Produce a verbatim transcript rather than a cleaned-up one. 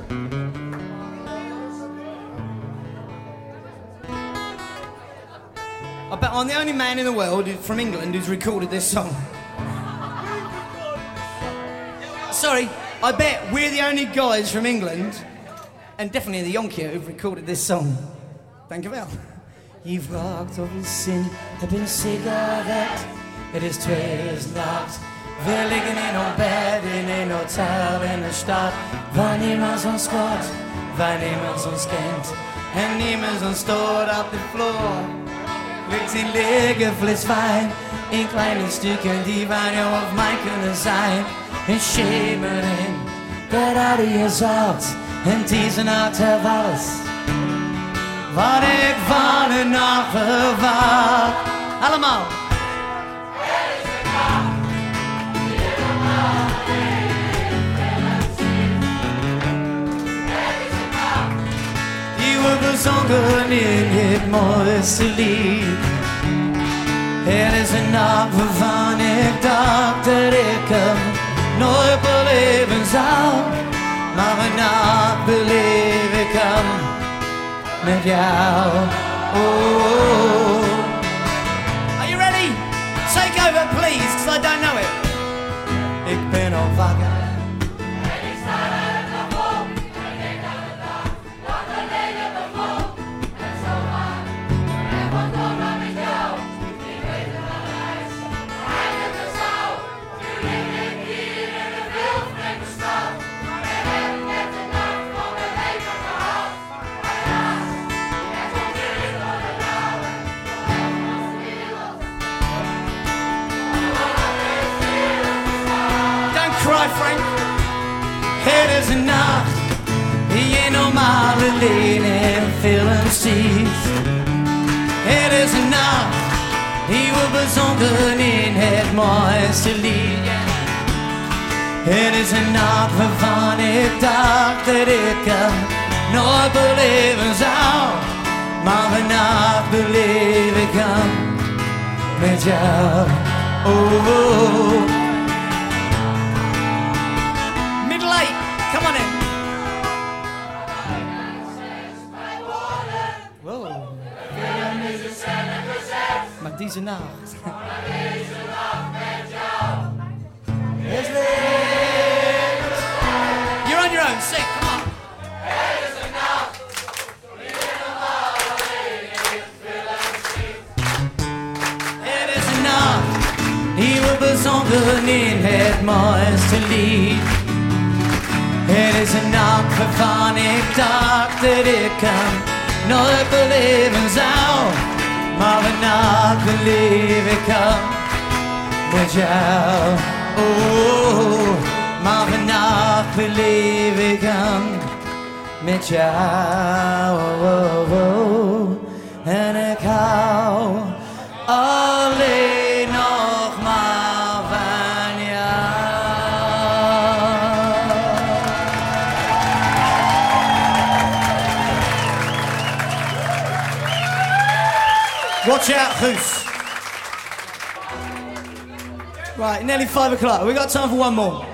I bet I'm the only man in the world who, from England who's recorded this song. Sorry, I bet we're the only guys from England, and definitely the Yonkia, who've recorded this song. Thank you, Val. You've walked over sin, I've been sick of it. Het is twee uur nacht. We liggen in ons bed in een hotel in de stad. Waar niemand ons hoort, waar niemand ons kent. En niemand ons stoort op de vloer. Ligt in liggen fles wijn. In kleine stukken die van jou of mij kunnen zijn. En schemer in, dat had je zout. En deze nacht heb alles. Wat ik van een nacht verwacht. Allemaal. Gezongen in het mooiste lied. Het is een nacht waarvan ik dacht dat ik hem nooit beleven zou. Maar een nacht beleef ik hem met jou. Oh. Are you ready? Take over please, because I don't know it. Ik ben al wakker. Frank, het is een nacht die je normaal alleen in film ziet. Het is een nacht die we bezongen in het mooiste lied. Het is een nacht waarvan ik dacht dat ik hem nooit beleven zou. Maar vannacht beleef ik hem met jou. Oh, oh. Come on in. Wow. Maar deze nacht. You're on your own, sing, come on. Het is een nacht die we bezongen in het mooiste lied. Het is een nacht waarvan ik dacht dat ik hem nooit beleven zou. Maar vannacht beleef ik hem met jou. Oh, maar vannacht beleef ik hem met jou. Oh, oh. En ik hou alleen nog maar van jou. Watch out, Goose. Right, nearly five o'clock. We got time for one more.